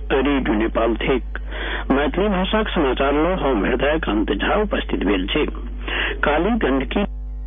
Radio Nepal थिक मैथिली भाषाक समाचार लो हम हृदय कांत झा उपस्थित भेल छी। काली गंडकी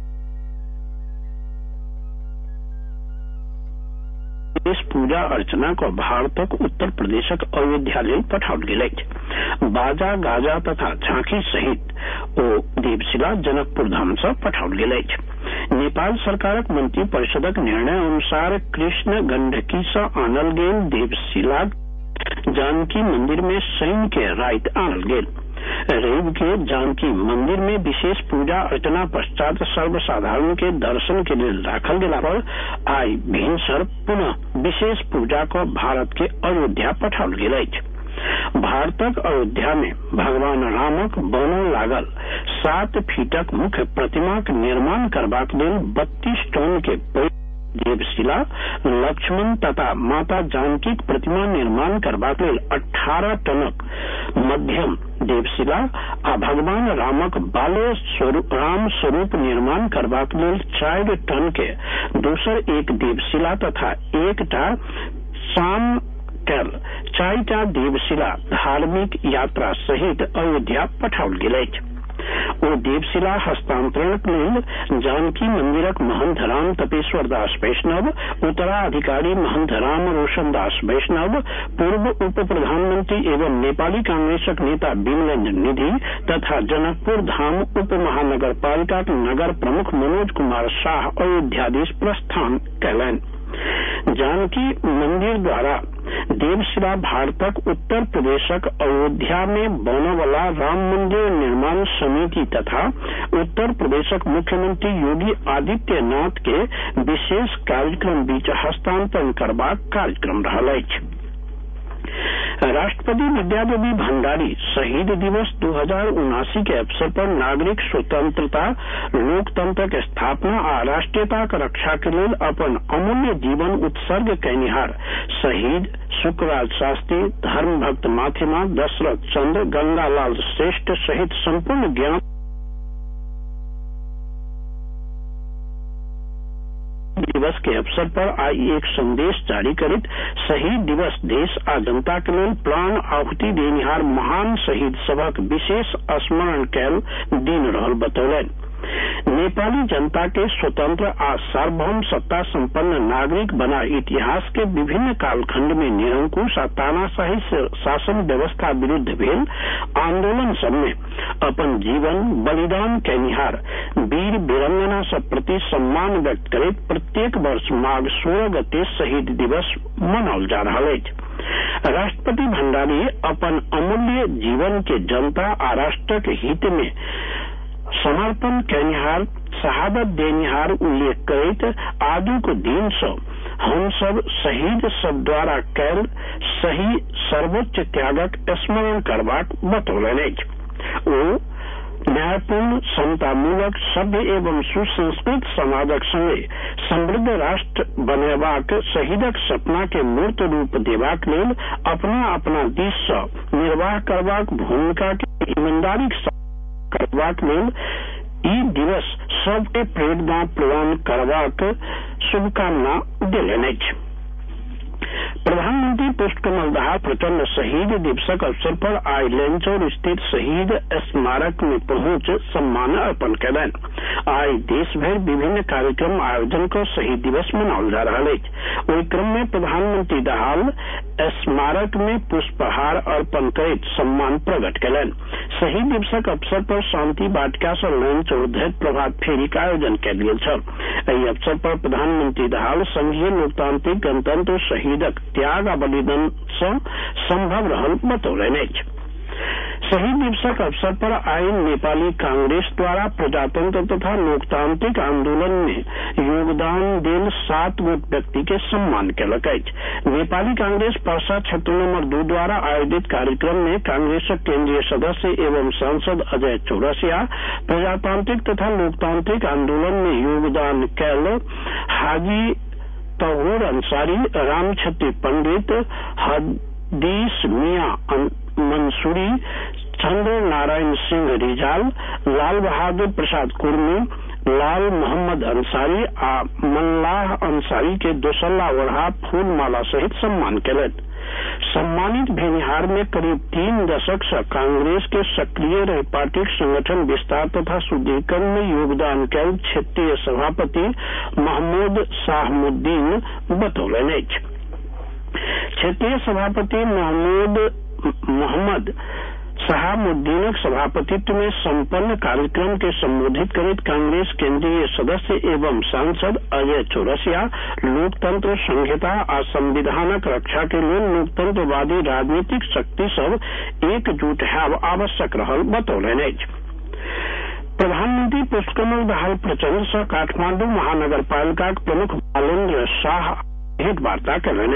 पूजा अर्चना को भारतक उत्तर प्रदेशक अयोध्या लेल पठाओल गेल अछि। बाजा गाजा तथा झांकी सहित ओ देवशिला जनकपुर धाम से पठाओल गेल अछि। नेपाल सरकारक मंत्री परिषदक निर्णय अनुसार कृष्ण गंडकी से आनल गेल देवशिला जानकी मंदिर में शनि के राति आनल गेल। रवि के जानकी मंदिर में विशेष पूजा अर्चना पश्चात सर्वसाधारण के दर्शन के लिए राखल गेला पर आई भिनसर पुनः विशेष पूजा को भारत के अयोध्या पठाओल गेल अछि। भारतक अयोध्या में भगवान रामक बनल लागल 7 फीटक मुख्य प्रतिमाक निर्माण करबाक लेल 32 टन के देवशिला, लक्ष्मण तथा माता जानकी प्रतिमा निर्माण करबाक लेल 18 टनक मध्यम देवशिला आ भगवान रामक बालो राम स्वरूप निर्माण करबाक लेल 4 टन के दोसर एक देवशिला तथा एकटा शाम कल 4टा देवशिला धार्मिक यात्रा सहित अयोध्या पठाओल गेल अछि। ओ देवशिला हस्तांतरणक लेल जानकी मंदिरक महंत राम तपेश्वर दास वैष्णव, उत्तराधिकारी महंत राम रोशन दास वैष्णव, पूर्व उप प्रधानमंत्री एवं नेपाली कांग्रेसक नेता विमलेन्द्र निधि तथा जनकपुर धाम उप महानगर पालिका नगर प्रमुख मनोज कुमार शाह अयोध्यादिश प्रस्थान कयलनि। जानकी मंदिर द्वारा देवशिला भारतक उत्तर प्रदेशक अयोध्या में बनने वाला राम मंदिर निर्माण समिति तथा उत्तर प्रदेशक मुख्यमंत्री योगी आदित्यनाथ के विशेष कार्यक्रम बीच हस्तांतरण करबाक कार्यक्रम रहल अछि। राष्ट्रपति विद्यादेवी भंडारी शहीद दिवस 2079 के अवसर पर नागरिक स्वतंत्रता, लोकतंत्र के स्थापना आ राष्ट्रीयता के रक्षा के लिए अपन अमूल्य जीवन उत्सर्ग कयनिहार शहीद शुक्रराज शास्त्री, धर्मभक्त माथिमा, दशरथ चंद्र, गंगालाल श्रेष्ठ सहित संपूर्ण ज्ञान दिवस के अवसर पर आई एक संदेश जारी करित शहीद दिवस देश आ जनता के लिए प्राण आहुति देनिहार महान शहीद सबक विशेष स्मरण कैल दिन रहल बतौलनि। नेपाली जनता के स्वतंत्र आ सार्वभौम सत्ता संपन्न नागरिक बना इतिहास के विभिन्न कालखंड में निरंकुश आ तानाशाही शासन व्यवस्था विरुद्ध भेल आंदोलन सब में अपन जीवन बलिदान कयनिहार वीर वीरंगना सब प्रति सम्मान व्यक्त करैत प्रत्येक वर्ष माघ 16 गते शहीद दिवस मनाओल जा रहा है। राष्ट्रपति भंडारी अपन अमूल्य जीवन के जनता आ राष्ट्र के हित में समर्पण कयनिहार शहादत देनिहार उल्लेख करैत आजुक दिन से हम सब शहीद सब द्वारा कैल सही सर्वोच्च त्यागक स्मरण करबाक बतौलनि अछि। ओ न्यायपूर्ण, समतामूलक, सभ्य एवं सुसंस्कृत समाजक संगे समृद्ध राष्ट्र बनेबाक शहीदक सपना के मूर्त रूप देबाक लेल अपना अपना दिस से निर्वाह करबाक भूमिका के ईमानदारी करबाक लेल ई दिवस सबके प्रेरणा प्रदान करबाक शुभकामना देलनि अछि। प्रधानमंत्री पुष्पकमल दाहाल प्रचंड शहीद दिवसक अवसर पर आई लैंचौर स्थित शहीद स्मारक में पहुंच सम्मान अर्पण कयलनि। आई देश भर विभिन्न कार्यक्रम आयोजन कर शहीद दिवस मनाओल जा रहा है। ओहि क्रम में प्रधानमंत्री दाहाल स्मारक में पुष्पहार अर्पण करैत सम्मान प्रकट कयलनि। शहीद दिवसक अवसर पर शांति वाटिका से लैंचौर धरि प्रभात फेरी का आयोजन कयल गेल छल। एहि अवसर पर प्रधानमंत्री दाहाल संघीय लोकतांत्रिक गणतंत्र शहीदक त्याग आ बलिदान से संभव रहल बतौलनि अछि। शहीद दिवसक अवसर पर आई नेपाली कांग्रेस द्वारा प्रजातंत्र तथा लोकतांत्रिक आंदोलन में योगदान देल 7 गोट व्यक्ति के सम्मान कयलक अछि। नेपाली कांग्रेस पर्सा क्षेत्र नंबर 2 द्वारा आयोजित कार्यक्रम में कांग्रेसक केंद्रीय सदस्य एवं सांसद अजय चौरसिया, प्रजातांत्रिक तथा लोकतांत्रिक आंदोलन में योगदान कैल हाजी तहूर अंसारी, राम छत्री पंडित, हदीस मियां मंसूरी, चंद्र नारायण सिंह रिजाल, लाल बहादुर प्रसाद कुर्मी, लाल मोहम्मद अंसारी आ मल्लाह अंसारी के दोसल्ला ओढ़ा फूलमाला सहित सम्मान कयलनि। सम्मानित भेनिहार में करीब 3 दशक से कांग्रेस के सक्रिय रहे पार्टी संगठन विस्तार तथा सुदृढ़ीकरण में योगदान कैल क्षेत्रीय सभापति महमूद शाहमुद्दीन बतौलन। क्षेत्रीय सभापति मोहम्मद शहाबुद्दीनक सभापतित्व में संपन्न कार्यक्रम के संबोधित करित कांग्रेस केंद्रीय सदस्य एवं सांसद अजय चौरसिया लोकतंत्र संहिता आ संविधानक रक्षा के लिए लोकतंत्रवादी राजनीतिक शक्ति सब एकजुट हेब आवश्यक रहल बतौलन। प्रधानमंत्री पुष्पकमल दाहाल प्रचंड से काठमांडू महानगरपालिका प्रमुख बालेन्द्र शाह भेंटवार्ता कयलनि।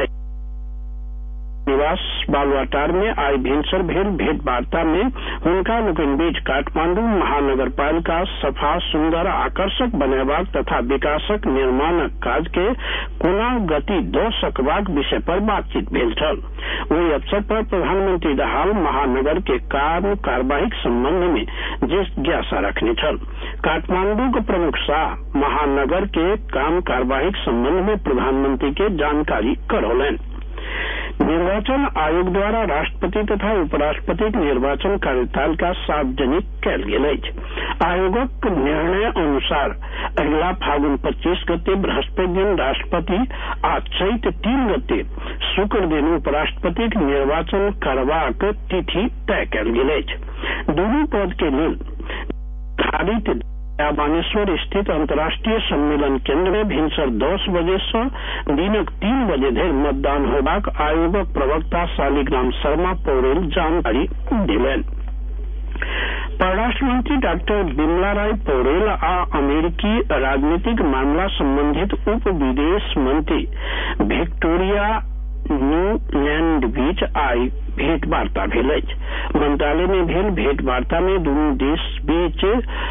निवास बालुआटार में आई भिनसर भेल भेंटवार्ता में हुनका लोकनि बीच काठमांडू महानगरपालिका सफा सुंदर आकर्षक बनेबाक तथा विकासक निर्माणक काज के कोना गति द सकबाक विषय पर बातचीत भेल छल। वही अवसर पर प्रधानमंत्री दाहाल महानगर के काम कार्यवाही संबंध में जिज्ञासा रखने छल। काठमांडू के प्रमुख शाह महानगर के काम कार्यवाही संबंध में प्रधानमंत्री के जानकारी करौलन। निर्वाचन आयोग द्वारा राष्ट्रपति तथा उपराष्ट्रपति निर्वाचन कार्यतालिका सार्वजनिक कयल गेल अछि। आयोगक निर्णय अनुसार अगिला फागुन 25 गते बृहस्पति दिन राष्ट्रपति आ चैत 3 गते शुक्र दिन उपराष्ट्रपति निर्वाचन करबाक तिथि तय कयल गेल अछि। दुनू पद के लेल निर्धारित बानेश्वर स्थित अंतर्राष्ट्रीय सम्मेलन केंद्र में भिनसर 10 बजे से दिनक 3 बजे धरि मतदान होबाक आयोगक प्रवक्ता शालिग्राम शर्मा पौडेल जानकारी दिलन। परराष्ट्र मंत्री डॉक्टर बिमला राय पौडेल आ अमेरिकी राजनीतिक मामला संबंधित उप विदेश मंत्री विक्टोरिया न्यूलैंड बीच आई भेंटवार्ता भेल अछि। मंत्रालय में भेल भेंटवार्ता में दुनू देश बीच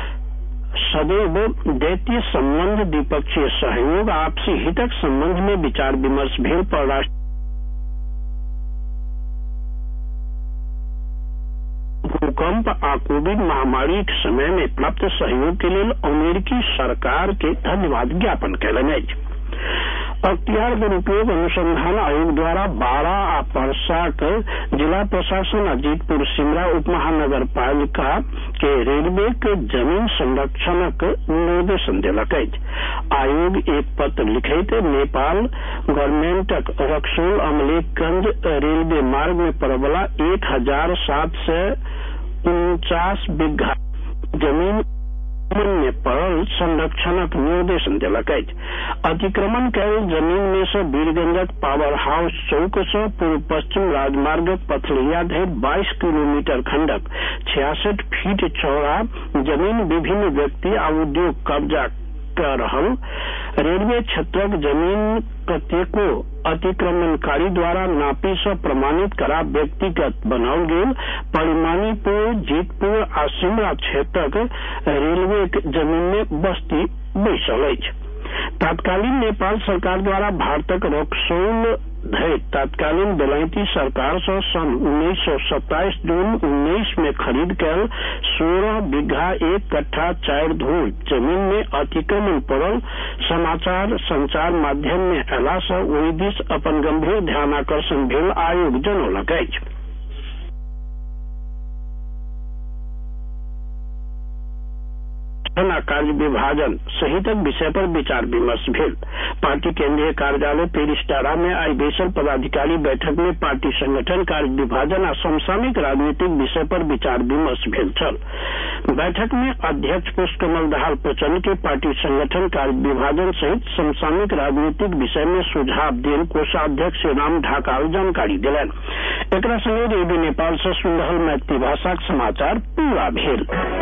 सदैव दैतीय संबंध द्विपक्षीय सहयोग आपसी हितक संबंध में विचार विमर्श भेल। परराष्ट्र भूकंप आ कोविड महामारी के समय में प्राप्त सहयोग के लिए अमेरिकी सरकार के धन्यवाद ज्ञापन कयलनि अछि। अख्तियार दुरुपयोग अनुसंधान आयोग द्वारा 12 आ परसाक जिला प्रशासन अजीतपुर सिमरा उप महानगर पालिका के रेलवे के जमीन संरक्षणक निर्देशन देलक अछि। आयोग एक पत्र लिखैत नेपाल गवर्नमेंटक रक्सौल अमलेखगंज रेलवे मार्ग में पड़वला 1749 बीघा जमीन में पड़ल संरक्षणक निर्देशन दिलक अछि। अतिक्रमण कैल जमीन में से वीरगंजक पावर हाउस चौक से पूर्व पश्चिम राजमार्गक पथलैया धरि 22 किलोमीटर खंडक 66 फीट चौड़ा जमीन विभिन्न व्यक्ति आ उद्योग कब्जा कर रहल रेलवे क्षेत्रक जमीन कतेको अतिक्रमणकारी द्वारा नापी से प्रमाणित करा व्यक्तिगत बनाओल गेल परिमाणीपुर जीतपुर आ सिमरा क्षेत्रक रेलवे जमीन में बस्ती बैसल अछि। तत्कालीन नेपाल सरकार द्वारा भारतक रक्सौल धरि तत्कालीन बेलायती सरकार से सन 1927 जून 19 में खरीद कैल 16 बीघा 1 कट्ठा 4 धूर जमीन में अतिक्रमण पड़ल समाचार संचार माध्यम में अयला से ओहि दिस अपन गंभीर ध्यानाकर्षण भेल आयोग जनौलक अछि। कार्य विभाजन सहितक विषय पर विचार विमर्श भेल। पार्टी केंद्रीय कार्यालय पेरिस्टारा में आई बैसल पदाधिकारी बैठक में पार्टी संगठन कार्य विभाजन आ समसामयिक राजनीतिक विषय पर विचार विमर्श भेल छल। बैठक में अध्यक्ष पुष्पकमल दाहाल प्रचंड के पार्टी संगठन कार्य विभाजन सहित समसामयिक राजनीतिक विषय में सुझाव देल कोषाध्यक्ष श्रीराम ढाकाल जानकारी दिलन। एकरा संगे रेडियो नेपाल से सुन रहल मैथिली भाषाक समाचार पूरा भेल।